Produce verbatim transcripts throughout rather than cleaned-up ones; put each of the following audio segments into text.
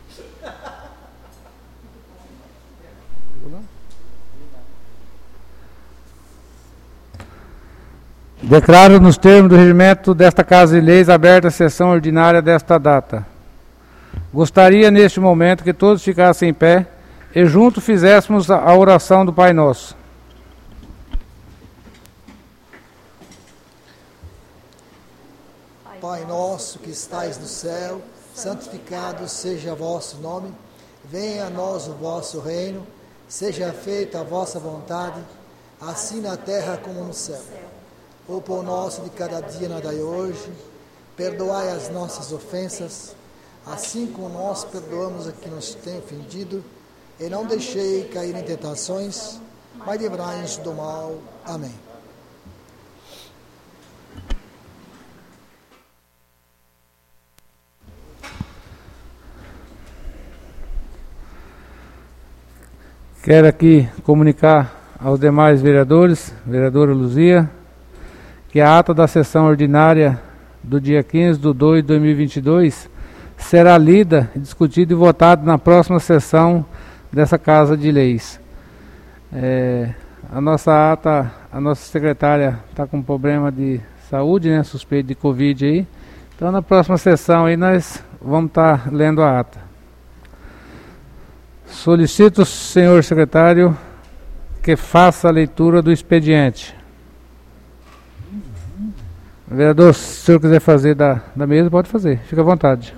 Declaro nos termos do regimento desta Casa de Leis aberta a sessão ordinária desta data. Gostaria neste momento que todos ficassem em pé e juntos fizéssemos a oração do Pai Nosso. Pai nosso que estais no céu, santificado seja o vosso nome, venha a nós o vosso reino, seja feita a vossa vontade, assim na terra como no céu. O pão nosso de cada dia nos dai hoje, perdoai as nossas ofensas, assim como nós perdoamos a quem nos tem ofendido, e não deixei cair em tentações, mas livrai-nos do mal. Amém. Quero aqui comunicar aos demais vereadores, vereadora Luzia, que a ata da sessão ordinária do dia quinze de dois de dois mil e vinte e dois será lida, discutida e votada na próxima sessão dessa Casa de Leis. É, a nossa ata, a nossa secretária está com problema de saúde, né, suspeito de Covid aí, então na próxima sessão aí nós vamos estar tá lendo a ata. Solicito, senhor secretário, que faça a leitura do expediente. Vereador, se o senhor quiser fazer da, da mesa, pode fazer. Fica à vontade.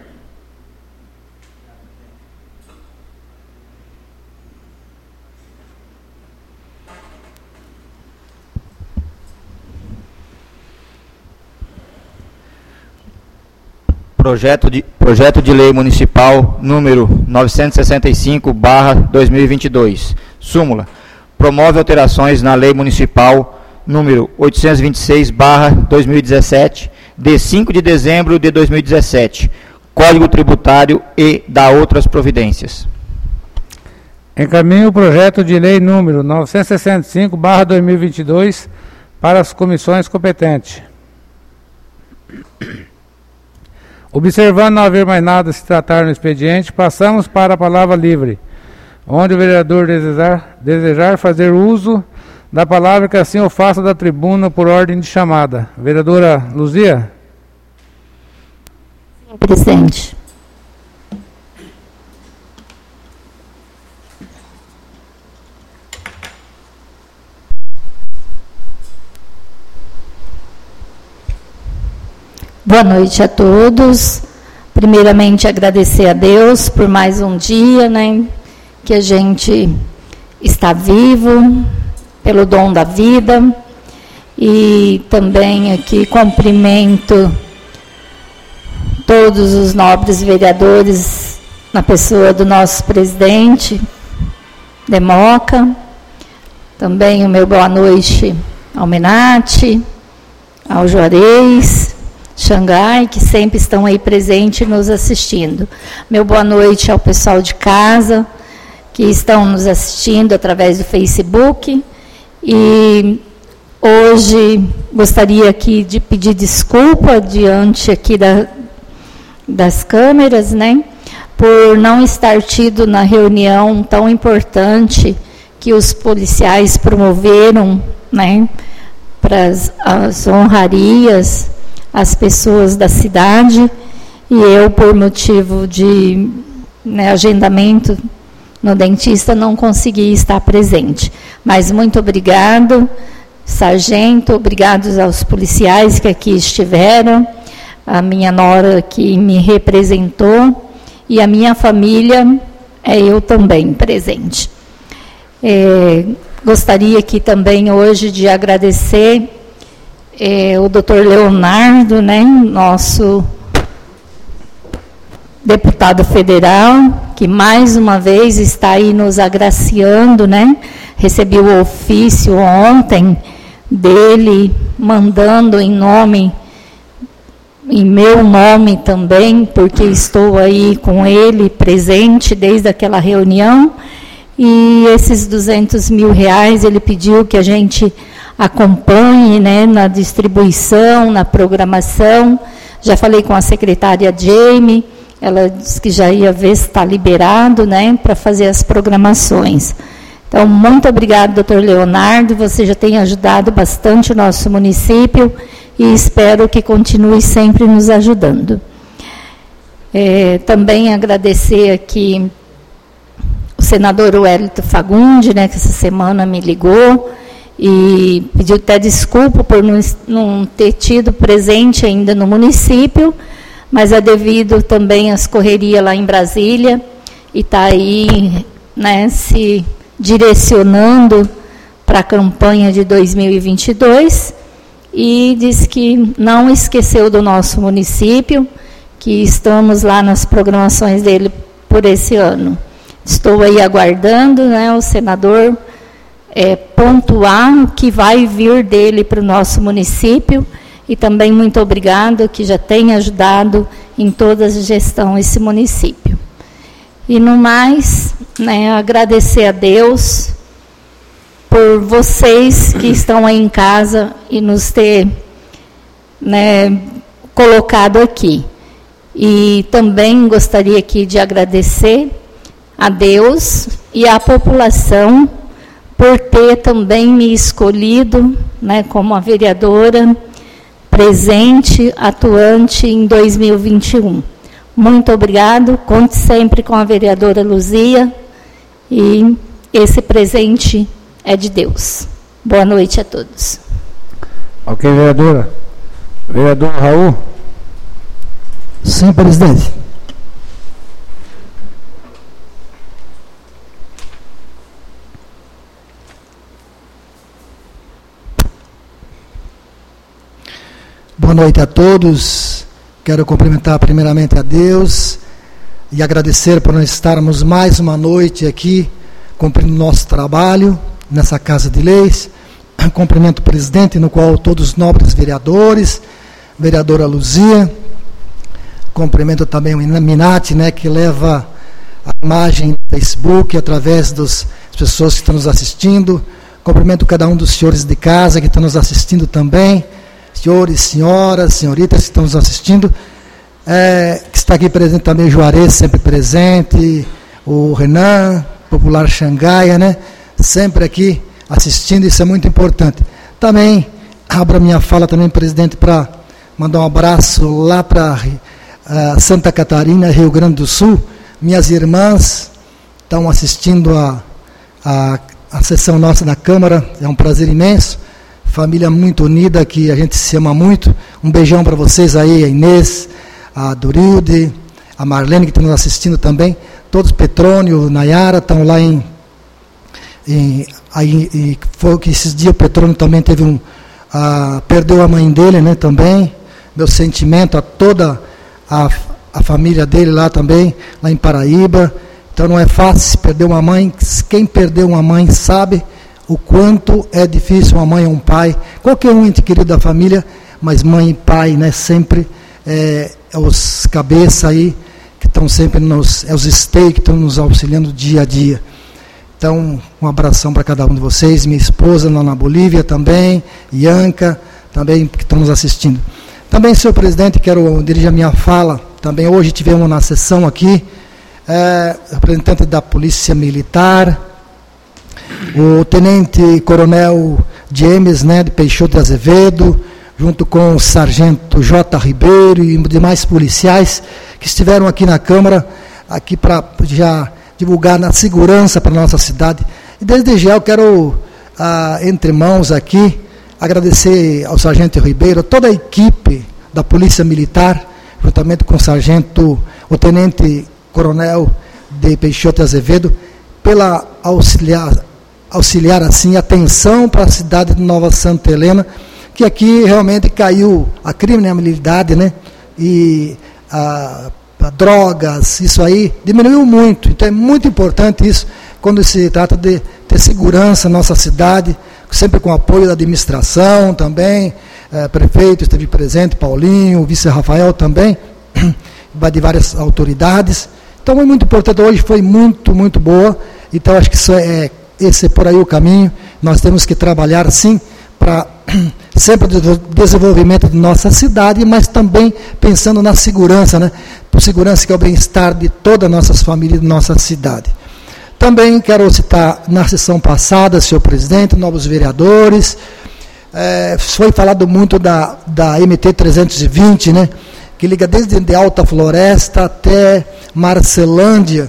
Projeto de, projeto de Lei Municipal número novecentos e sessenta e cinco barra dois mil e vinte e dois. Súmula. Promove alterações na Lei Municipal número oitocentos e vinte e seis barra dois mil e dezessete, de cinco de dezembro de dois mil e dezessete, Código Tributário e da outras providências. Encaminho o projeto de lei número novecentos e sessenta e cinco barra dois mil e vinte e dois para as comissões competentes. Observando não haver mais nada a se tratar no expediente, passamos para a palavra livre, onde o vereador desejar, desejar fazer uso da palavra, que assim o faça da tribuna por ordem de chamada. Vereadora Luzia? Sim, presidente. Boa noite a todos. Primeiramente, agradecer a Deus por mais um dia, né, que a gente está vivo, pelo dom da vida, e também aqui cumprimento todos os nobres vereadores na pessoa do nosso presidente, Democa, também o meu boa noite ao Menati, ao Juarez, Xangai, que sempre estão aí presentes nos assistindo. Meu boa noite ao pessoal de casa, que estão nos assistindo através do Facebook. E hoje gostaria aqui de pedir desculpa diante aqui da, das câmeras, né, por não estar tido na reunião tão importante que os policiais promoveram, né, para as, as honrarias às pessoas da cidade, e eu, por motivo de, né, agendamento no dentista, não consegui estar presente. Mas muito obrigado, sargento, obrigados aos policiais que aqui estiveram, a minha nora que me representou, e a minha família, é eu também presente. É, gostaria aqui também hoje de agradecer é, o doutor Leonardo, né, nosso deputado federal, que mais uma vez está aí nos agraciando, né? Recebi o ofício ontem dele, mandando em nome, em meu nome também, porque estou aí com ele presente desde aquela reunião, e esses duzentos mil reais ele pediu que a gente acompanhe, né, na distribuição, na programação. Já falei com a secretária Jamie, ela disse que já ia ver se está liberado, né, para fazer as programações. Então, muito obrigado, doutor Leonardo, você já tem ajudado bastante o nosso município e espero que continue sempre nos ajudando. É, também agradecer aqui o senador Wellington Fagundes, né, que essa semana me ligou e pediu até desculpa por não, não ter tido presente ainda no município, mas é devido também às correrias lá em Brasília, e está aí, né, se direcionando para a campanha de dois mil e vinte e dois, e diz que não esqueceu do nosso município, que estamos lá nas programações dele por esse ano. Estou aí aguardando, né, o senador é, pontuar o que vai vir dele para o nosso município, e também muito obrigado, que já tem ajudado em toda a gestão esse município. E no mais, né, agradecer a Deus por vocês que estão aí em casa e nos ter, né, colocado aqui. E também gostaria aqui de agradecer a Deus e à população por ter também me escolhido, né, como a vereadora presente, atuante em dois mil e vinte e um. Muito obrigado, conte sempre com a vereadora Luzia, e esse presente é de Deus. Boa noite a todos. Ok, vereadora. Vereador Raul. Sim, presidente. Boa noite a todos. Quero cumprimentar primeiramente a Deus e agradecer por nós estarmos mais uma noite aqui, cumprindo nosso trabalho nessa Casa de Leis. Cumprimento o presidente, no qual todos os nobres vereadores, vereadora Luzia. Cumprimento também o Minati, né, que leva a imagem no Facebook através das pessoas que estão nos assistindo. Cumprimento cada um dos senhores de casa que estão nos assistindo também. Senhores, senhoras, senhoritas que estão nos assistindo, é, que está aqui presente também o Juarez, sempre presente, o Renan, popular Xangaia, né, sempre aqui assistindo, isso é muito importante. Também abro a minha fala também, presidente, para mandar um abraço lá para uh, Santa Catarina, Rio Grande do Sul. Minhas irmãs estão assistindo a, a, a sessão nossa da Câmara, é um prazer imenso. Família muito unida, que a gente se ama muito. Um beijão para vocês aí, a Inês, a Dorilde, a Marlene, que estão nos assistindo também. Todos, Petrônio, Nayara, estão lá em... em aí, e foi que esses dias o Petrônio também teve um... A, perdeu a mãe dele, né, também. Meu sentimento a toda a, a família dele lá também, lá em Paraíba. Então não é fácil perder uma mãe. Quem perdeu uma mãe sabe o quanto é difícil uma mãe ou um pai, qualquer um ente querido da família, mas mãe e pai, né, sempre é, é os cabeça aí, que estão sempre nos, é os stay que estão nos auxiliando dia a dia. Então, um abração para cada um de vocês, minha esposa lá na Bolívia também, Ianca, também que estão nos assistindo. Também, senhor presidente, quero dirigir a minha fala, também hoje tivemos na sessão aqui, é, representante da Polícia Militar, o tenente coronel James, né, de Peixoto de Azevedo, junto com o sargento J. Ribeiro e demais policiais que estiveram aqui na Câmara, aqui para já divulgar na segurança para a nossa cidade. E desde já eu quero, ah, entre mãos aqui, agradecer ao sargento Ribeiro, a toda a equipe da Polícia Militar, juntamente com o sargento, o tenente coronel de Peixoto de Azevedo, pela auxiliar, auxiliar assim, atenção para a cidade de Nova Santa Helena, que aqui realmente caiu a criminalidade, né, e a, a drogas, isso aí diminuiu muito. Então é muito importante isso, quando se trata de ter segurança na nossa cidade, sempre com o apoio da administração também, é, prefeito esteve presente, Paulinho, o vice Rafael também, de várias autoridades. Então é muito importante, hoje foi muito, muito boa, então acho que isso é, esse é por aí o caminho. Nós temos que trabalhar sim para sempre do desenvolvimento de nossa cidade, mas também pensando na segurança, né? Por segurança que é o bem-estar de todas as nossas famílias de nossa cidade. Também quero citar, na sessão passada, senhor presidente, novos vereadores, é, foi falado muito da, da M T trezentos e vinte, né? Que liga desde de Alta Floresta até Marcelândia.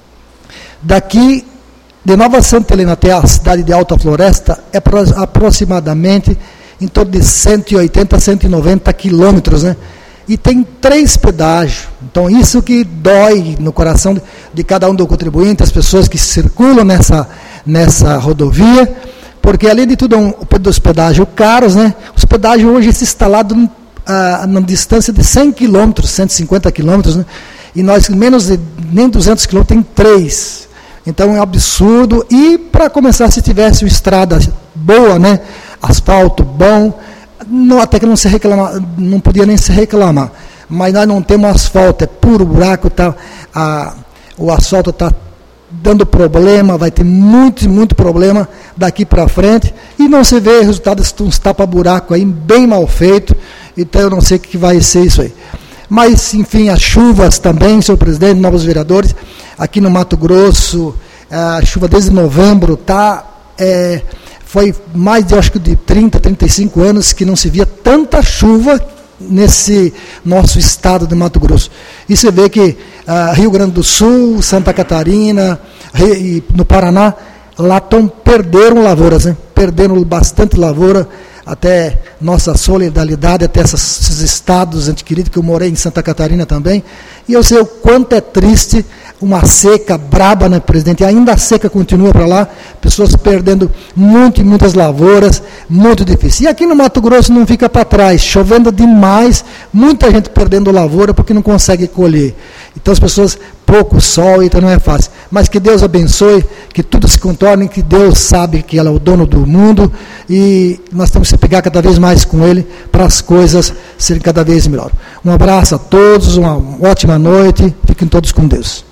Daqui, de Nova Santa Helena até a cidade de Alta Floresta, é aproximadamente em torno de cento e oitenta, cento e noventa quilômetros, né? E tem três pedágios. Então, isso que dói no coração de, de cada um do contribuinte, as pessoas que circulam nessa, nessa rodovia, porque, além de tudo, um, dos pedágios caros, né? Os pedágios hoje se instalados ah, na distância de cem quilômetros, cento e cinquenta quilômetros, né? E nós, menos de nem duzentos quilômetros, tem três. Então, é um absurdo. E, para começar, se tivesse uma estrada boa, né? Asfalto bom, não, até que não se reclama, não podia nem se reclamar, mas nós não temos asfalto, é puro buraco, tá, a, o asfalto está dando problema, vai ter muito, muito problema daqui para frente, e não se vê resultados de uns tapa-buraco aí, bem mal feito, então eu não sei o que vai ser isso aí. Mas, enfim, as chuvas também, senhor presidente, novos vereadores, aqui no Mato Grosso, a chuva desde novembro está... É, foi mais de, acho que de trinta, trinta e cinco anos que não se via tanta chuva nesse nosso estado de Mato Grosso. E você vê que ah, Rio Grande do Sul, Santa Catarina Rio, e no Paraná, lá tão, perderam lavouras, né? Perderam bastante lavoura, até nossa solidariedade, até essas, esses estados adquiridos, que eu morei em Santa Catarina também, e eu sei o quanto é triste uma seca braba, né, presidente? E ainda a seca continua para lá, pessoas perdendo muito e muitas lavouras, muito difícil. E aqui no Mato Grosso não fica para trás, chovendo demais, muita gente perdendo lavoura porque não consegue colher. Então as pessoas, pouco sol, então não é fácil. Mas que Deus abençoe, que tudo se contorne, que Deus sabe que Ele é o dono do mundo, e nós temos que se pegar cada vez mais com Ele para as coisas serem cada vez melhor. Um abraço a todos, uma ótima noite, fiquem todos com Deus.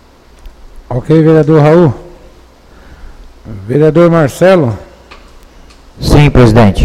Ok, vereador Raul. Vereador Marcelo. Sim, presidente.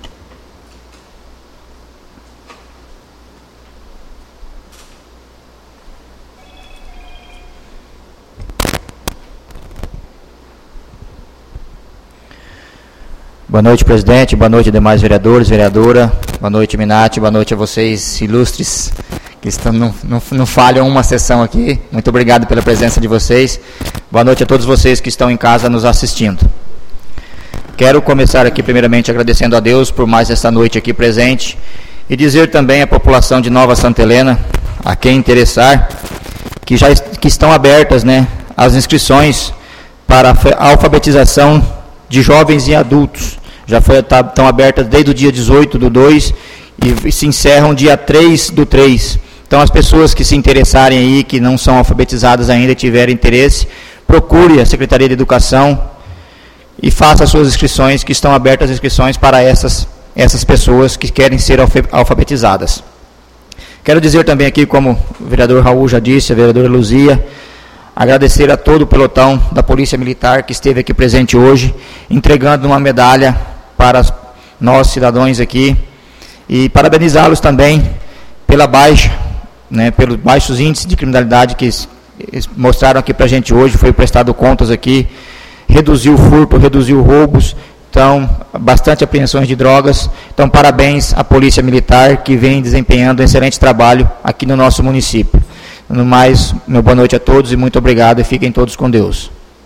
Boa noite, presidente. Boa noite, demais vereadores, vereadora. Boa noite, Minati. Boa noite a vocês, ilustres, que estão, não, não, não falham uma sessão aqui. Muito obrigado pela presença de vocês. Boa noite a todos vocês que estão em casa nos assistindo. Quero começar aqui primeiramente agradecendo a Deus por mais esta noite aqui presente e dizer também à população de Nova Santa Helena, a quem interessar, que já que estão abertas, né, as inscrições para a alfabetização de jovens e adultos. Já foi, tá, estão abertas desde o dia dezoito do dois e, e se encerram dia três do três. Então, as pessoas que se interessarem aí, que não são alfabetizadas ainda e tiverem interesse, procure a Secretaria de Educação e faça as suas inscrições, que estão abertas as inscrições para essas, essas pessoas que querem ser alfabetizadas. Quero dizer também aqui, como o vereador Raul já disse, a vereadora Luzia, agradecer a todo o pelotão da Polícia Militar que esteve aqui presente hoje, entregando uma medalha para nós, cidadãos aqui, e parabenizá-los também pela baixa, né, pelos baixos índices de criminalidade que eles mostraram aqui para a gente hoje, foi prestado contas aqui, reduziu o furto, reduziu roubos, então, bastante apreensões de drogas. Então, parabéns à Polícia Militar, que vem desempenhando um excelente trabalho aqui no nosso município. No mais, meu boa noite a todos e muito obrigado, e fiquem todos com Deus.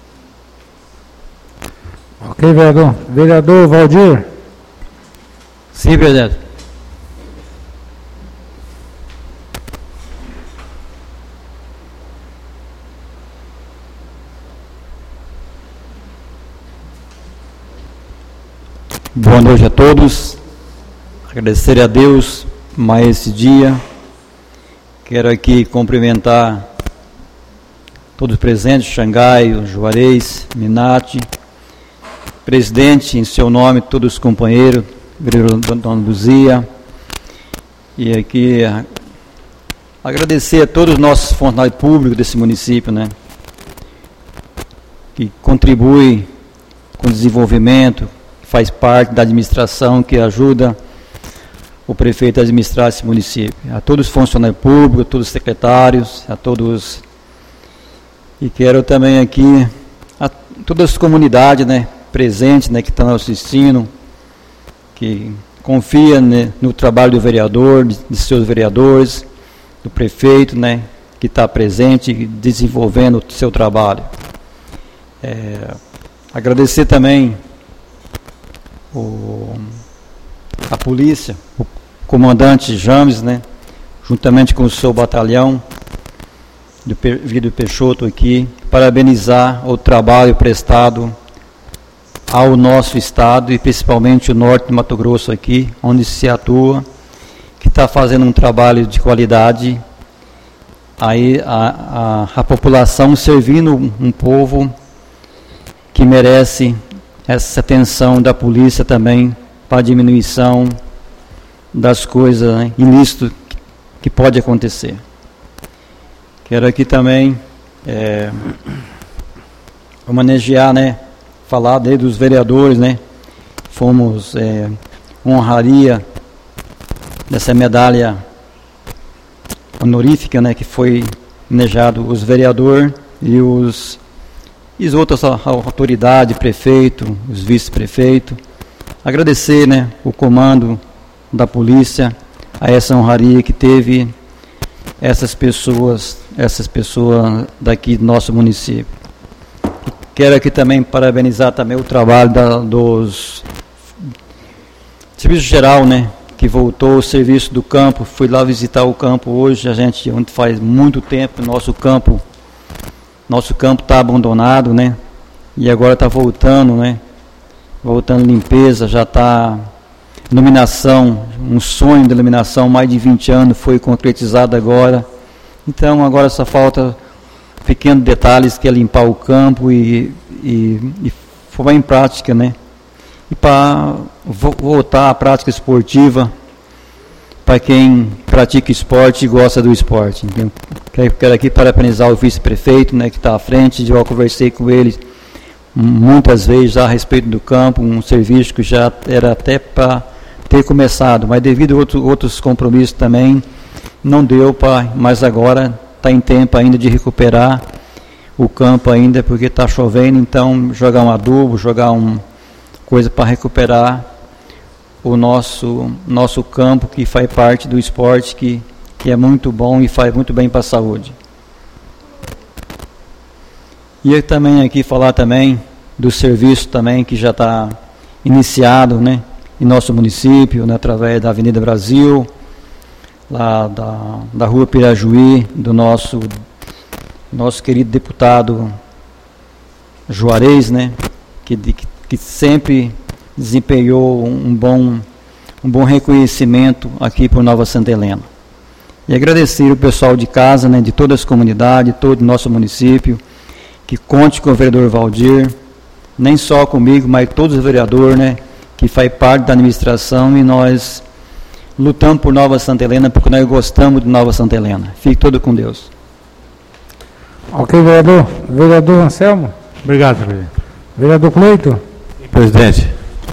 Ok, vereador. Vereador Valdir. Sim, presidente. Boa noite a todos. Agradecer a Deus por mais esse dia. Quero aqui cumprimentar todos os presentes, Xangai, Juarez, Minati, presidente, em seu nome, todos os companheiros, vereador Dona Luzia, e aqui agradecer a todos os nossos funcionários públicos desse município, né, que contribuem com o desenvolvimento, faz parte da administração, que ajuda o prefeito a administrar esse município. A todos os funcionários públicos, a todos os secretários, a todos. E quero também aqui a todas as comunidades, né, presentes, né, que estão assistindo, que confia, né, no trabalho do vereador, de, de seus vereadores, do prefeito, né, que está presente, desenvolvendo o seu trabalho. É, agradecer também o, a polícia, o comandante James, né, juntamente com o seu batalhão, do Vídeo Peixoto aqui, parabenizar o trabalho prestado ao nosso estado e principalmente o norte de Mato Grosso aqui, onde se atua, que está fazendo um trabalho de qualidade, aí a, a, a população servindo um, um povo que merece essa atenção da polícia também para a diminuição das coisas, né, ilícitas que, que pode acontecer. Quero aqui também é, homenagear, né, falar daí dos vereadores, né, fomos é, honraria dessa medalha honorífica, né, que foi homenageado os vereadores e os e as outras autoridades, prefeito, os vice-prefeitos. Agradecer, né, o comando da polícia a essa honraria que teve essas pessoas, essas pessoas daqui do nosso município. Quero aqui também parabenizar também o trabalho da, dos Serviço Geral, né, que voltou o serviço do campo. Fui lá visitar o campo hoje, a gente, onde faz muito tempo, nosso campo, nosso campo está abandonado, né, e agora está voltando, né, voltando limpeza, já está iluminação, um sonho de iluminação, mais de vinte anos, foi concretizado agora. Então agora só falta pequenos detalhes, que é limpar o campo e, e, e formar em prática, né? E para voltar à prática esportiva para quem pratica esporte e gosta do esporte. Então, quero aqui parabenizar o vice-prefeito, né, que está à frente. Eu conversei com ele muitas vezes já a respeito do campo, um serviço que já era até para ter começado, mas devido a outro, outros compromissos também, não deu para, mas agora está em tempo ainda de recuperar o campo ainda, porque está chovendo, então jogar um adubo, jogar uma coisa para recuperar o nosso, nosso campo, que faz parte do esporte, que, que é muito bom e faz muito bem para a saúde. E eu também aqui falar também do serviço também que já está iniciado, né, em nosso município, né, através da Avenida Brasil, lá da, da Rua Pirajuí, do nosso, nosso querido deputado Juarez, né, que, que, que sempre desempenhou um bom, um bom reconhecimento aqui por Nova Santa Helena. E agradecer o pessoal de casa, né, de todas as comunidades, todo o nosso município, que conte com o vereador Valdir, nem só comigo, mas todos os vereadores, né, que faz parte da administração, e nós lutamos por Nova Santa Helena, porque nós gostamos de Nova Santa Helena. Fique todo com Deus. Ok, vereador. Vereador Anselmo. Obrigado, presidente. Vereador Cleito. Presidente.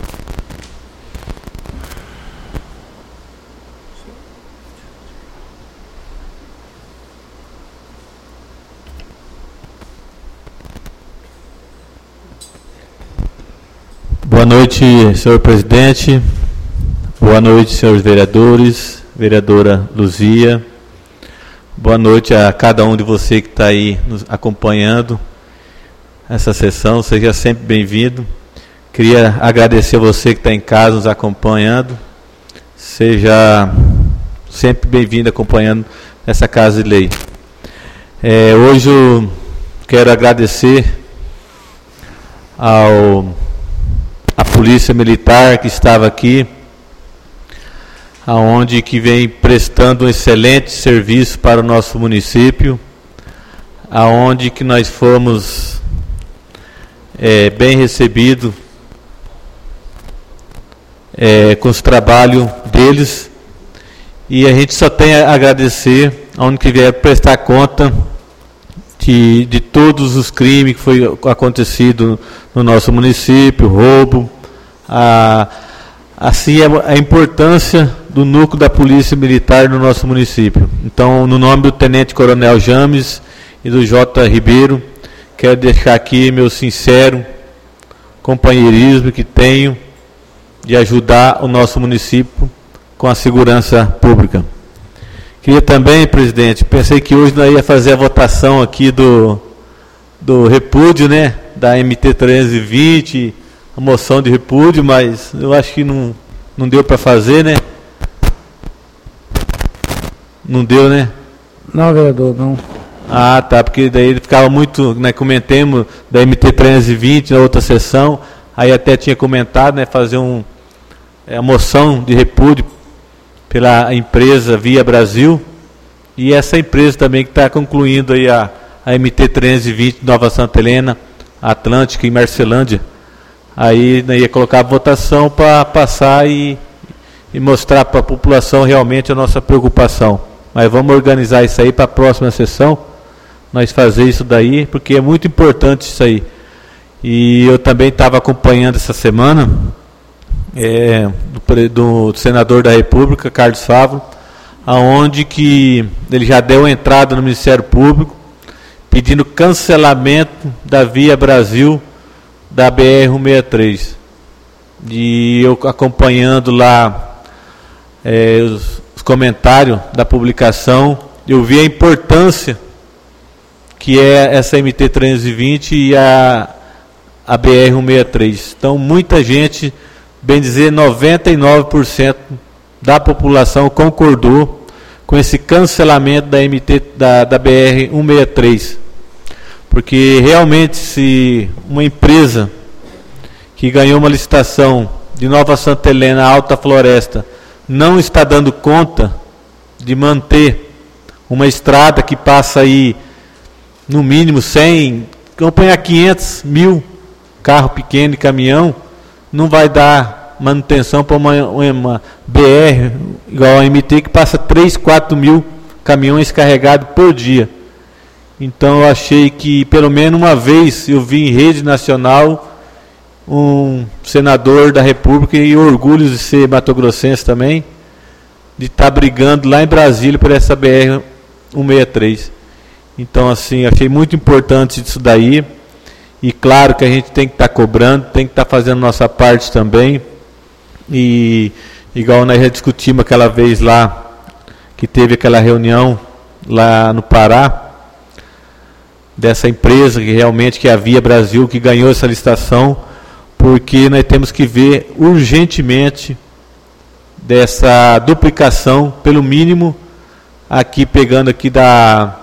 Boa noite, senhor presidente. Boa noite, senhores vereadores, vereadora Luzia. Boa noite a cada um de vocês que está aí nos acompanhando essa sessão. Seja sempre bem-vindo. Queria agradecer a você que está em casa nos acompanhando. Seja sempre bem-vindo acompanhando essa Casa de Lei. É, hoje eu quero agradecer ao a Polícia Militar que estava aqui, aonde que vem prestando um excelente serviço para o nosso município, aonde que nós fomos é, bem recebidos é, com os trabalhos deles, e a gente só tem a agradecer aonde que vier prestar conta de, de todos os crimes que foi acontecido no nosso município, roubo, a, assim a, a importância do núcleo da Polícia Militar no nosso município. Então, no nome do Tenente Coronel James e do J. Ribeiro, quero deixar aqui meu sincero companheirismo que tenho de ajudar o nosso município com a segurança pública. Queria também, presidente, pensei que hoje nós ia fazer a votação aqui do, do repúdio, né, da M T trezentos e vinte, a moção de repúdio, mas eu acho que não, não deu para fazer, né? Não deu, né? Não, vereador, não. Ah, tá, porque daí ele ficava muito, né, comentemos da M T trezentos e vinte na outra sessão, aí até tinha comentado, né, fazer um, é, a moção de repúdio pela empresa Via Brasil, e essa empresa também que está concluindo aí a, a M T trezentos e vinte Nova Santa Helena, Atlântica e Marcelândia. Aí, né, ia colocar a votação para passar e, e mostrar para a população realmente a nossa preocupação. Mas vamos organizar isso aí para a próxima sessão, nós fazer isso daí, porque é muito importante isso aí. E eu também estava acompanhando essa semana é, do, do senador da República, Carlos Favro, aonde que ele já deu entrada no Ministério Público, pedindo cancelamento da Via Brasil da B R cento e sessenta e três. E eu acompanhando lá é, os, os comentários da publicação, eu vi a importância que é essa M T trezentos e vinte e a, a B R cento e sessenta e três. Então, muita gente, bem dizer, noventa e nove por cento da população concordou com esse cancelamento da, M T, da, da B R cento e sessenta e três. Porque, realmente, se uma empresa que ganhou uma licitação de Nova Santa Helena, Alta Floresta, não está dando conta de manter uma estrada que passa aí no mínimo cem, acompanhar quinhentos mil carro pequeno e caminhão, não vai dar manutenção para uma, uma B R igual a M T que passa três, quatro mil caminhões carregados por dia. Então eu achei que pelo menos uma vez eu vi em rede nacional um senador da República, e orgulho de ser matogrossense também, de estar tá brigando lá em Brasília por essa B R cento e sessenta e três. Então, assim, achei muito importante isso daí, e claro que a gente tem que estar tá cobrando, tem que estar tá fazendo nossa parte também, e igual nós já discutimos aquela vez lá, que teve aquela reunião lá no Pará, dessa empresa que realmente que é a Via Brasil, que ganhou essa licitação, porque nós temos que ver urgentemente dessa duplicação, pelo mínimo, aqui pegando aqui da,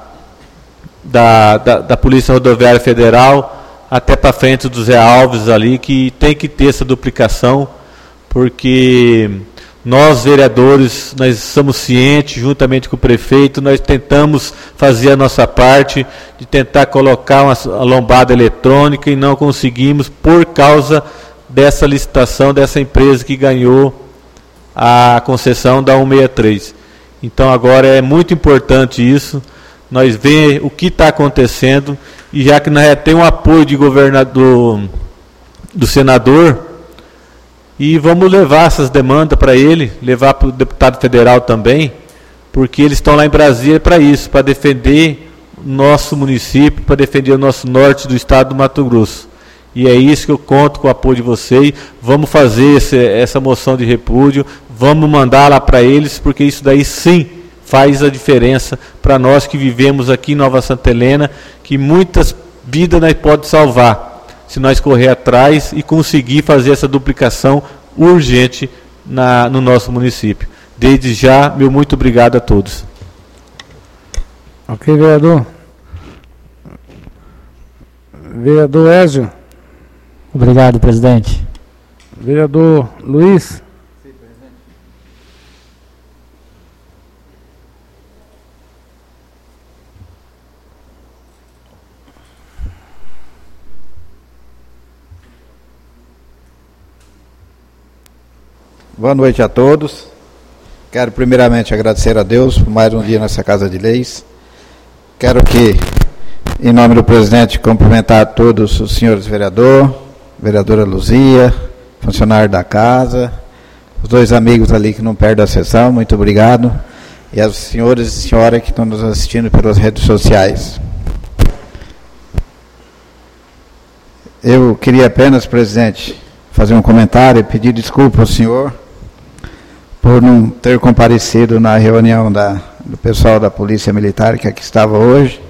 da, da, da Polícia Rodoviária Federal até para frente do Zé Alves ali, que tem que ter essa duplicação, porque nós, vereadores, nós somos cientes, juntamente com o prefeito, nós tentamos fazer a nossa parte, de tentar colocar uma lombada eletrônica, e não conseguimos por causa dessa licitação, dessa empresa que ganhou a concessão da cento e sessenta e três. Então agora é muito importante isso, nós ver o que está acontecendo, e já que nós já temos o apoio de governador, do senador, e vamos levar essas demandas para ele, levar para o deputado federal também, porque eles estão lá em Brasília para isso, para defender nosso município, para defender o nosso norte do estado do Mato Grosso. E é isso que eu conto com o apoio de vocês. Vamos fazer esse, essa moção de repúdio, vamos mandar lá para eles, porque isso daí sim faz a diferença para nós que vivemos aqui em Nova Santa Helena, que muitas vidas nós podemos salvar, se nós correr atrás e conseguir fazer essa duplicação urgente na, no nosso município. Desde já, meu muito obrigado a todos. Ok, vereador. Vereador Ézio. Obrigado, presidente. Vereador Luiz. Sim, presidente. Boa noite a todos. Quero primeiramente agradecer a Deus por mais um dia nessa Casa de Leis. Quero que, em nome do presidente, cumprimentar a todos os senhores vereadores, vereadora Luzia funcionários da casa, os dois amigos ali que não perdem a sessão, muito obrigado. E aos senhores e senhoras que estão nos assistindo pelas redes sociais. Eu queria apenas, presidente, fazer um comentário e pedir desculpa ao senhor por não ter comparecido na reunião da, do pessoal da Polícia Militar que aqui estava hoje.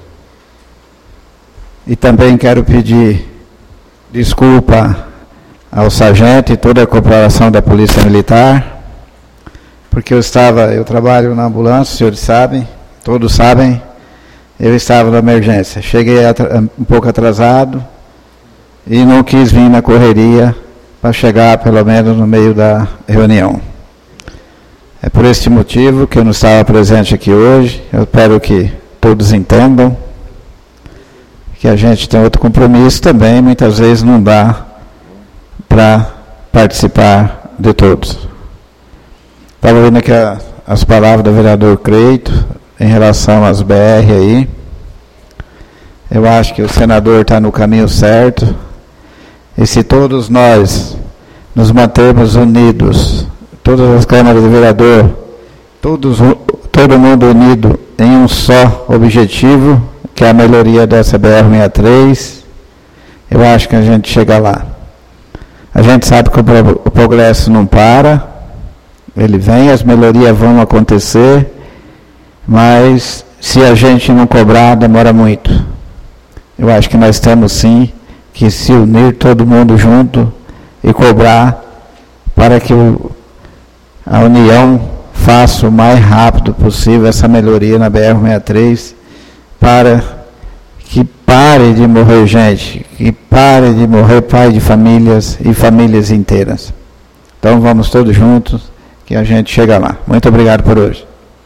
E também quero pedir desculpa ao sargento e toda a corporação da Polícia Militar, porque eu estava, eu trabalho na ambulância, os senhores sabem, todos sabem, eu estava na emergência. Cheguei um pouco atrasado e não quis vir na correria para chegar pelo menos no meio da reunião. É por este motivo que eu não estava presente aqui hoje. Eu espero que todos entendam que a gente tem outro compromisso também, muitas vezes não dá para participar de todos. Estava vendo aqui a, as palavras do vereador Creito em relação às B R aí. Eu acho que o senador está no caminho certo. E se todos nós nos mantermos unidos, todas as câmaras de vereador, todos, todo mundo unido em um só objetivo, que é a melhoria dessa B R sessenta e três, eu acho que a gente chega lá. A gente sabe que o progresso não para, ele vem, as melhorias vão acontecer, mas se a gente não cobrar, demora muito. Eu acho que nós temos sim que se unir todo mundo junto e cobrar para que o, a União faça o mais rápido possível essa melhoria na B R sessenta e três, para que pare de morrer gente, que pare de morrer pai de famílias e famílias inteiras. Então vamos todos juntos, que a gente chega lá. Muito obrigado por hoje.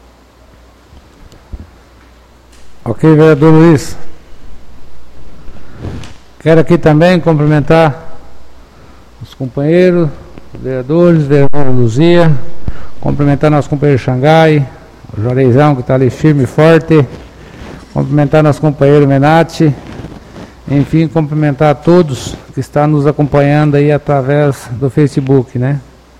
Ok, vereador Luiz. Quero aqui também cumprimentar os companheiros, os vereadores, vereadora Luzia, cumprimentar nosso companheiro Xangai, o Joreizão que está ali firme e forte, cumprimentar nosso companheiro Menati, enfim, cumprimentar a todos que estão nos acompanhando aí através do Facebook, né?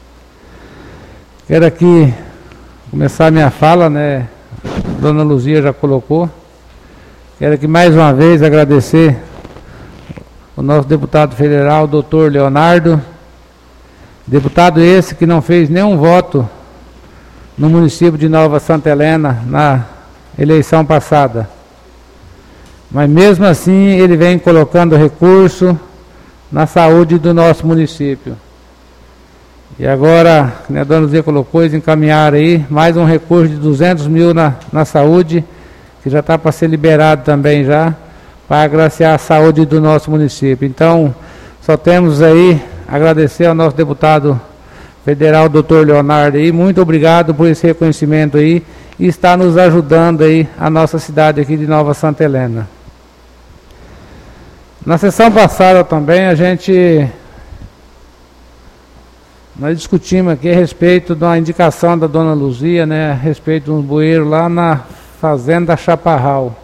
Quero aqui começar a minha fala, né? A dona Luzia já colocou. Quero aqui mais uma vez agradecer o nosso deputado federal, doutor Leonardo, deputado esse que não fez nenhum voto no município de Nova Santa Helena na eleição passada. Mas mesmo assim ele vem colocando recurso na saúde do nosso município. E agora, né, a dona Luzia colocou, eles encaminharam aí mais um recurso de duzentos mil na, na saúde, que já está para ser liberado também já, para agraciar a saúde do nosso município. Então, só temos aí agradecer ao nosso deputado federal, doutor Leonardo, aí. Muito obrigado por esse reconhecimento aí, e está nos ajudando aí a nossa cidade aqui de Nova Santa Helena. Na sessão passada também a gente nós discutimos aqui a respeito da indicação da dona Luzia, né, a respeito de um bueiro lá na Fazenda Chaparral.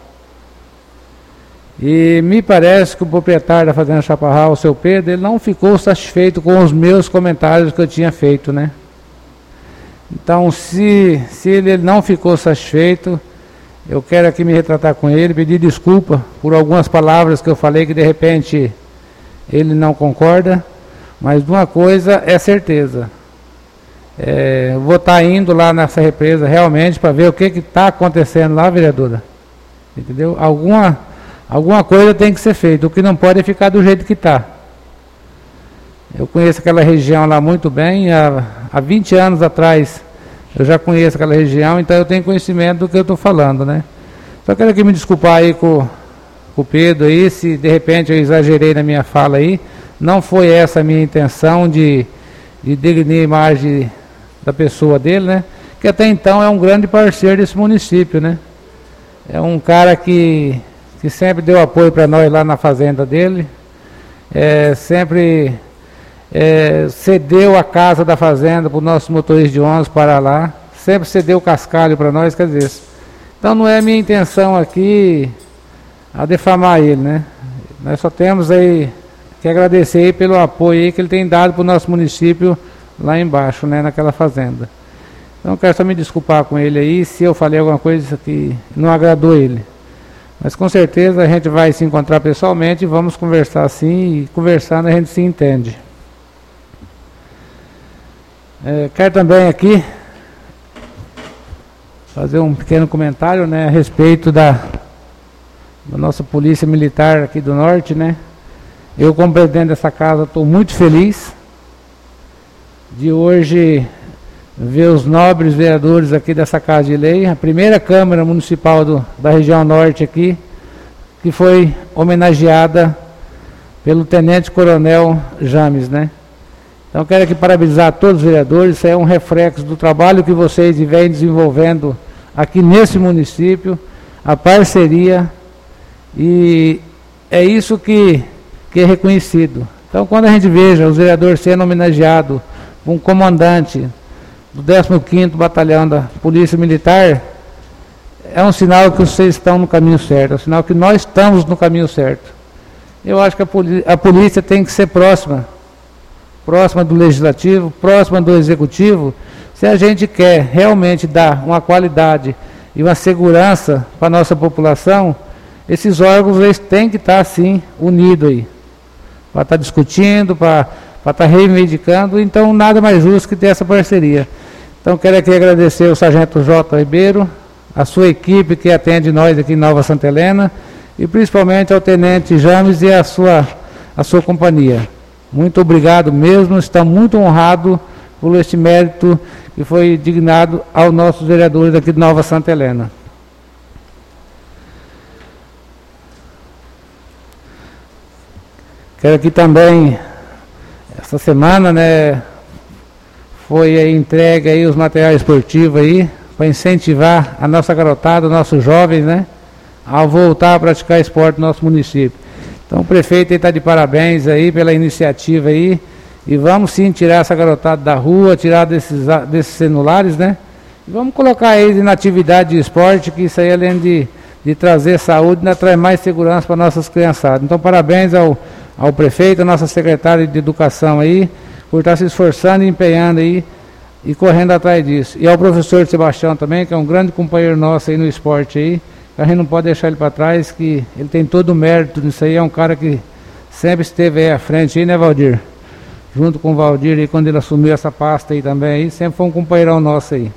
E me parece que o proprietário da Fazenda Chaparral, o seu Pedro, ele não ficou satisfeito com os meus comentários que eu tinha feito, né? Então, se, se ele não ficou satisfeito, eu quero aqui me retratar com ele, pedir desculpa por algumas palavras que eu falei que de repente ele não concorda, mas uma coisa é certeza. É, eu vou estar indo lá nessa represa realmente para ver o que está acontecendo lá, vereadora. Entendeu? Alguma, alguma coisa tem que ser feita, o que não pode é ficar do jeito que está. Eu conheço aquela região lá muito bem, há, há vinte anos atrás eu já conheço aquela região, então eu tenho conhecimento do que eu estou falando, né? Só quero aqui me desculpar aí com, com o Pedro aí, se de repente eu exagerei na minha fala aí, não foi essa a minha intenção de, de degradar a imagem da pessoa dele, né? Que até então é um grande parceiro desse município, né? É um cara que, que sempre deu apoio para nós lá na fazenda dele, é, sempre... É, cedeu a casa da fazenda para os nossos motoristas de ônibus para lá, sempre cedeu o cascalho para nós, quer dizer, então não é a minha intenção aqui a defamar ele, né? Nós só temos aí quer agradecer aí pelo apoio aí que ele tem dado para o nosso município lá embaixo, né, naquela fazenda. Então eu quero só me desculpar com ele aí se eu falei alguma coisa que não agradou ele. Mas com certeza a gente vai se encontrar pessoalmente e vamos conversar assim, e conversando a gente se entende. É, quero também aqui fazer um pequeno comentário, né, a respeito da, da nossa polícia militar aqui do norte, né. Eu, como presidente dessa casa, estou muito feliz de hoje ver os nobres vereadores aqui dessa Casa de Lei, a primeira Câmara Municipal do, da região norte aqui, que foi homenageada pelo Tenente Coronel James, né? Então quero aqui parabenizar todos os vereadores, isso é um reflexo do trabalho que vocês vêm desenvolvendo aqui nesse município, a parceria, e é isso que, que é reconhecido. Então quando a gente veja os vereadores sendo homenageados por um comandante do décimo quinto Batalhão da Polícia Militar, é um sinal que vocês estão no caminho certo, é um sinal que nós estamos no caminho certo. Eu acho que a, a polícia tem que ser próxima, próxima do Legislativo, próxima do Executivo, se a gente quer realmente dar uma qualidade e uma segurança para a nossa população. Esses órgãos eles têm que estar assim, unidos aí, para estar discutindo, para estar reivindicando, então nada mais justo que ter essa parceria. Então quero aqui agradecer ao Sargento J. Ribeiro, a sua equipe que atende nós aqui em Nova Santa Helena, e principalmente ao Tenente James e a sua, a sua companhia. Muito obrigado mesmo, estamos muito honrados por este mérito que foi dignado aos nossos vereadores aqui de Nova Santa Helena. Quero aqui também, essa semana, né, foi aí entregue aí os materiais esportivos aí, para incentivar a nossa garotada, os nossos jovens, né, a voltar a praticar esporte no nosso município. Então o prefeito está de parabéns aí pela iniciativa aí, e vamos sim tirar essa garotada da rua, tirar desses, desses celulares, né, e vamos colocar eles na atividade de esporte, que isso aí, além de, de trazer saúde, ainda traz mais segurança para nossas criançadas. Então parabéns ao, ao prefeito, a nossa secretária de educação aí, por estar se esforçando e empenhando aí, e correndo atrás disso. E ao professor Sebastião também, que é um grande companheiro nosso aí no esporte aí, a gente não pode deixar ele para trás, que ele tem todo o mérito nisso aí, é um cara que sempre esteve aí à frente aí, né, Valdir? Junto com o Valdir aí, quando ele assumiu essa pasta aí também aí, sempre foi um companheirão nosso aí.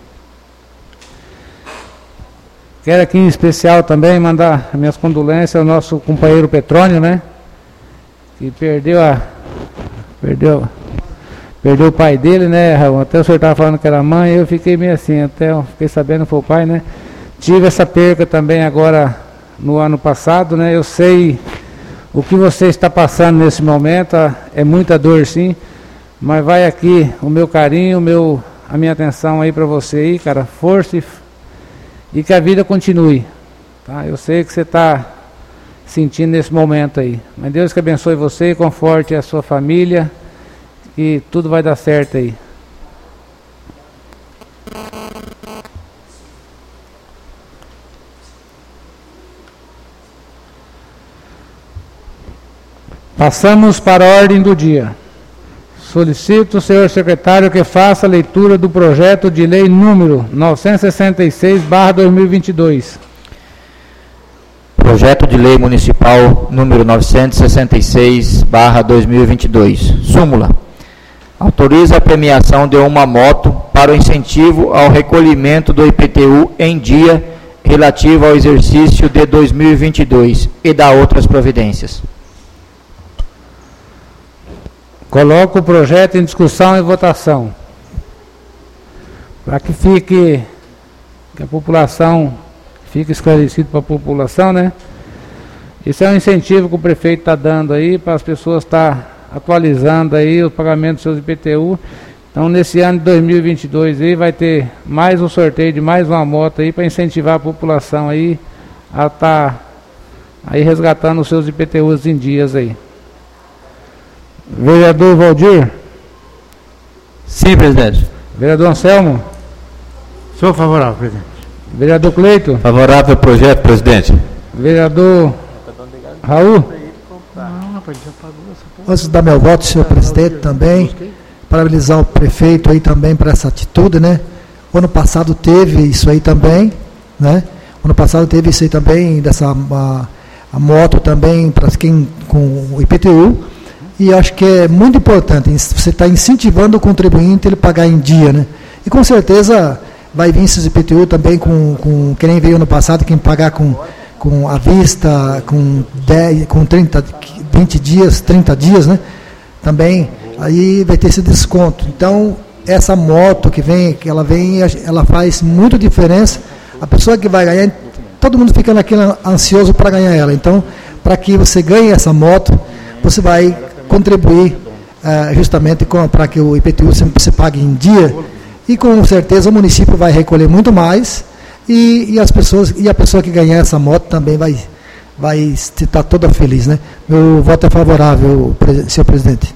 Quero aqui em especial também mandar minhas condolências ao nosso companheiro Petrônio, né, que perdeu a perdeu Perdeu o pai dele, né, Raul? Até o senhor estava falando que era mãe, eu fiquei meio assim, até eu fiquei sabendo que foi o pai, né? Tive essa perca também agora no ano passado, né? Eu sei o que você está passando nesse momento, é muita dor sim, mas vai aqui o meu carinho, o meu, a minha atenção aí para você aí, cara, força e, e que a vida continue, tá? Eu sei que você está sentindo nesse momento aí, mas Deus que abençoe você, conforte a sua família, e tudo vai dar certo aí. Passamos para a ordem do dia. Solicito, senhor secretário, que faça a leitura do projeto de lei número novecentos e sessenta e seis barra dois mil e vinte e dois. Projeto de lei municipal número novecentos e sessenta e seis barra dois mil e vinte e dois. Súmula. Autoriza a premiação de uma moto para o incentivo ao recolhimento do I P T U em dia relativo ao exercício de dois mil e vinte e dois e dá outras providências. Coloco o projeto em discussão e votação. Para que fique, que a população, fique esclarecido para a população, né? Isso é um incentivo que o prefeito está dando aí para as pessoas estar tá atualizando aí o pagamento dos seus I P T U. Então nesse ano de dois mil e vinte e dois aí vai ter mais um sorteio de mais uma moto aí para incentivar a população aí a estar tá aí resgatando os seus I P T Us em dias aí. Vereador Valdir? Sim, presidente. Vereador Anselmo? Sou favorável, presidente. Vereador Cleito? Favorável ao projeto, presidente. Vereador Raul? Antes de dar meu voto, senhor presidente, também, parabenizar o prefeito aí também por essa atitude, né? O ano passado teve isso aí também, né? O ano passado teve isso aí também, dessa a, a moto também, para quem com o I P T U, e acho que é muito importante, você está incentivando o contribuinte ele pagar em dia, né? E com certeza vai vir esses I P T U também com, com que nem veio ano passado, quem pagar com, com à vista, com, dez, com trinta, vinte dias, trinta dias, né? Também aí vai ter esse desconto. Então, essa moto que vem, que ela vem, ela faz muita diferença. A pessoa que vai ganhar, todo mundo fica naquele ansioso para ganhar ela. Então, para que você ganhe essa moto, você vai contribuir uh, justamente para que o I P T U sempre se pague em dia, e com certeza o município vai recolher muito mais, e, e as pessoas, e a pessoa que ganhar essa moto também vai, vai estar toda feliz, né? Meu voto é favorável, senhor presidente.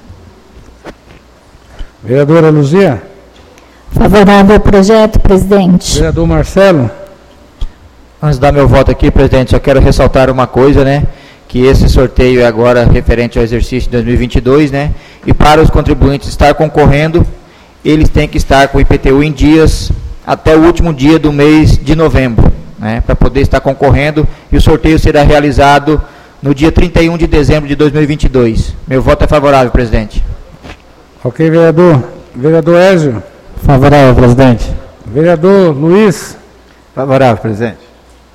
Vereadora Luzia? Favorável ao projeto, presidente. Vereador Marcelo? Antes de dar meu voto aqui, presidente, só quero ressaltar uma coisa, né? Que esse sorteio é agora referente ao exercício de dois mil e vinte e dois, né? E para os contribuintes estar concorrendo, eles têm que estar com o I P T U em dias até o último dia do mês de novembro, né? Para poder estar concorrendo, e o sorteio será realizado no dia trinta e um de dezembro de dois mil e vinte e dois. Meu voto é favorável, presidente. Ok, vereador. Vereador Ézio? Favorável, presidente. Vereador Luiz? Favorável, presidente.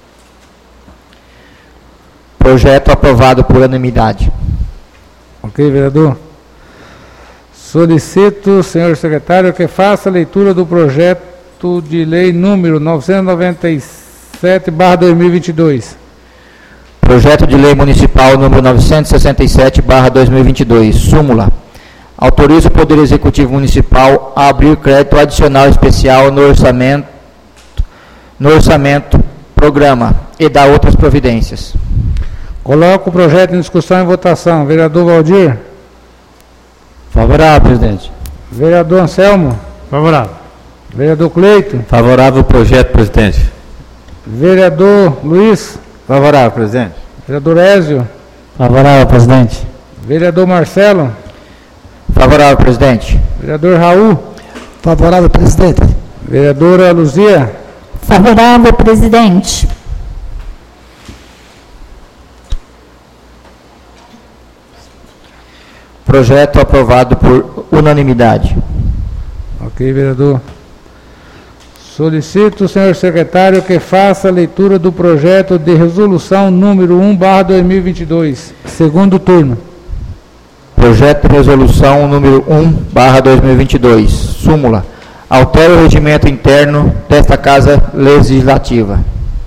Projeto aprovado por unanimidade. Ok, vereador. Solicito, senhor secretário, que faça a leitura do projeto de lei número novecentos e noventa e sete barra dois mil e vinte e dois. Projeto de lei municipal número novecentos e sessenta e sete barra dois mil e vinte e dois. Súmula. Autoriza o Poder Executivo Municipal a abrir crédito adicional especial no orçamento, no orçamento, programa e dá outras providências. Coloco o projeto em discussão e votação. Vereador Valdir? Favorável, presidente. Vereador Anselmo? Favorável. Vereador Cleito? Favorável ao projeto, presidente. Vereador Luiz? Favorável, presidente. Vereador Ézio? Favorável, presidente. Vereador Marcelo? Favorável, presidente. Vereador Raul? Favorável, presidente. Vereadora Luzia? Favorável, presidente. Projeto aprovado por unanimidade. Ok, vereador. Solicito, senhor secretário, que faça a leitura do projeto de resolução número um barra dois mil e vinte e dois, segundo turno. Projeto de resolução número um barra dois mil e vinte e dois. Súmula. Altera o regimento interno desta Casa Legislativa.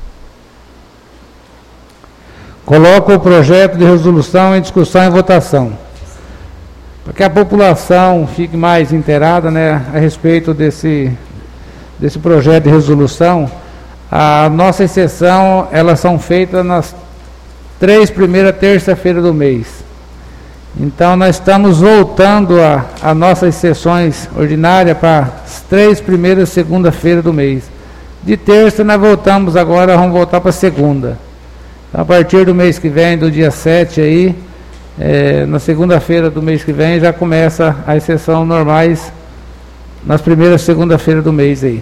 Coloco o projeto de resolução em discussão e votação. Para que a população fique mais inteirada, né, a respeito desse, desse projeto de resolução, a nossa sessão, elas são feitas nas três primeiras terça-feiras do mês. Então, nós estamos voltando a, a nossas sessões ordinárias para as três primeiras segunda-feiras do mês. De terça, nós voltamos agora, vamos voltar para segunda. Então, a partir do mês que vem, do dia sete aí, É, na segunda-feira do mês que vem já começa as sessões normais nas primeiras segunda-feira do mês aí.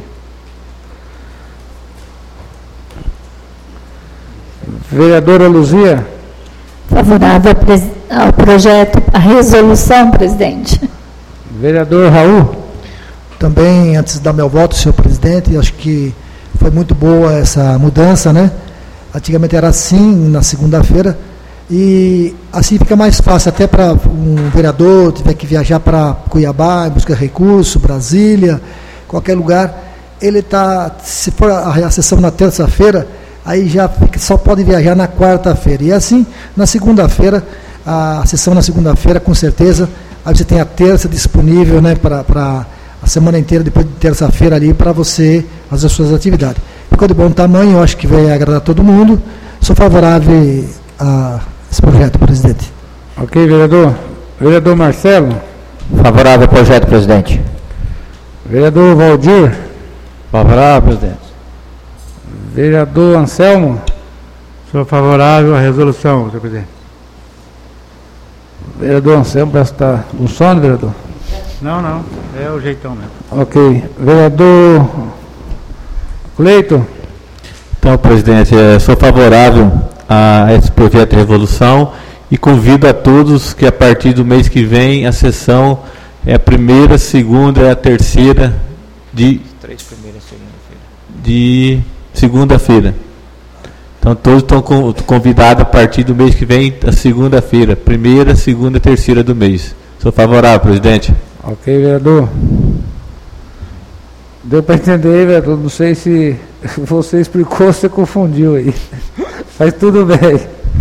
Vereadora Luzia? Favorável ao projeto, a resolução, presidente. Vereador Raul? Também, antes de dar meu voto, senhor presidente, acho que foi muito boa essa mudança, né? Antigamente era assim, na segunda-feira, e assim fica mais fácil, até para um vereador tiver que viajar para Cuiabá, em busca de recurso, Brasília, qualquer lugar, ele está, se for a, a sessão na terça-feira, aí já fica, só pode viajar na quarta-feira, e assim, na segunda-feira, a sessão na segunda-feira, com certeza, aí você tem a terça disponível, né, para a semana inteira, depois de terça-feira ali, para você fazer as suas atividades. Ficou de bom tamanho, eu acho que vai agradar todo mundo, sou favorável a esse projeto, presidente. Ok, vereador. Vereador Marcelo? Favorável ao projeto, presidente. Vereador Valdir? Favorável, presidente. Vereador Anselmo? Sou favorável à resolução, senhor presidente. Vereador Anselmo, parece que está com sono, vereador? Não, não, é o jeitão mesmo. Ok. Vereador Cleiton? Então, presidente, eu sou favorável a esse projeto de resolução e convido a todos que a partir do mês que vem a sessão é a primeira, segunda e a terceira de, Três primeiras, segunda-feira. de segunda-feira. Então todos estão convidados a partir do mês que vem, a segunda-feira, primeira, segunda e terceira do mês. Sou favorável, presidente. Ok, vereador. Deu para entender, vereador. Não sei se você explicou ou você confundiu aí. Mas tudo bem.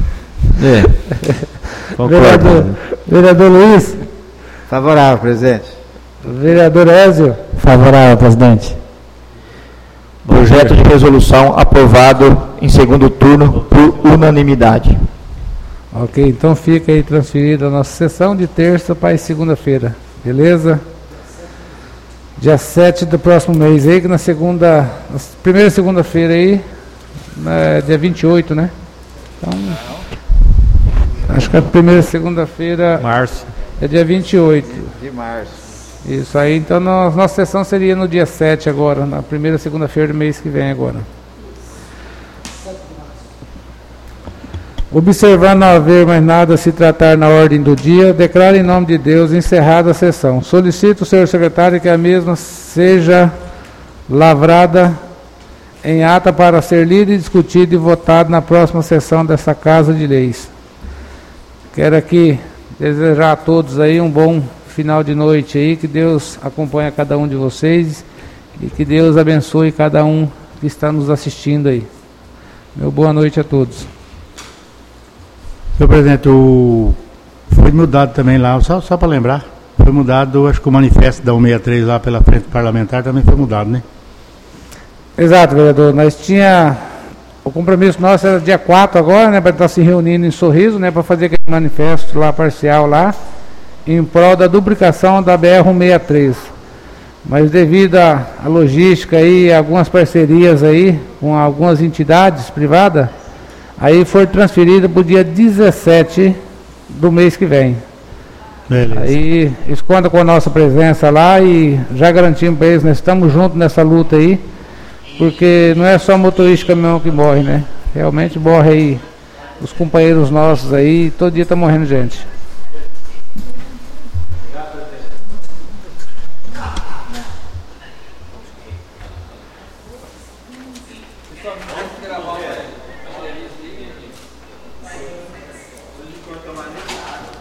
É. Concordo. Vereador, vereador Luiz? Favorável, presidente. Vereador Ézio? Favorável, presidente. Projeto de resolução aprovado em segundo turno por unanimidade. Ok, então fica aí transferida a nossa sessão de terça para segunda-feira. Beleza? Dia sete do próximo mês aí, que na segunda, na primeira segunda-feira aí, né, dia vinte e oito, né? Então, acho que a primeira segunda-feira Março. é dia vinte e oito. De março. Isso aí, então no, nossa sessão seria no dia sete agora, na primeira segunda-feira do mês que vem agora. Observando não haver mais nada a se tratar na ordem do dia, declaro em nome de Deus encerrada a sessão. Solicito, senhor secretário, que a mesma seja lavrada em ata para ser lida, discutida e votada na próxima sessão dessa Casa de Leis. Quero aqui desejar a todos aí um bom final de noite aí, que Deus acompanhe a cada um de vocês e que Deus abençoe cada um que está nos assistindo aí. Meu boa noite a todos. Senhor presidente, o... foi mudado também lá, só, só para lembrar, foi mudado, acho que o manifesto da cento e sessenta e três lá pela frente parlamentar também foi mudado, né? Exato, vereador. Nós tinha o compromisso nosso era dia quatro agora, né, para estar se reunindo em Sorriso, né, para fazer aquele manifesto lá parcial lá, em prol da duplicação da B R cento e sessenta e três. Mas devido à logística e algumas parcerias aí com algumas entidades privadas, aí foi transferida para o dia dezessete do mês que vem. Beleza. Aí eles contam com a nossa presença lá e já garantimos para eles, nós estamos juntos nessa luta aí, porque não é só motorista de caminhão que morre, né? Realmente morre aí os companheiros nossos aí, todo dia está morrendo gente.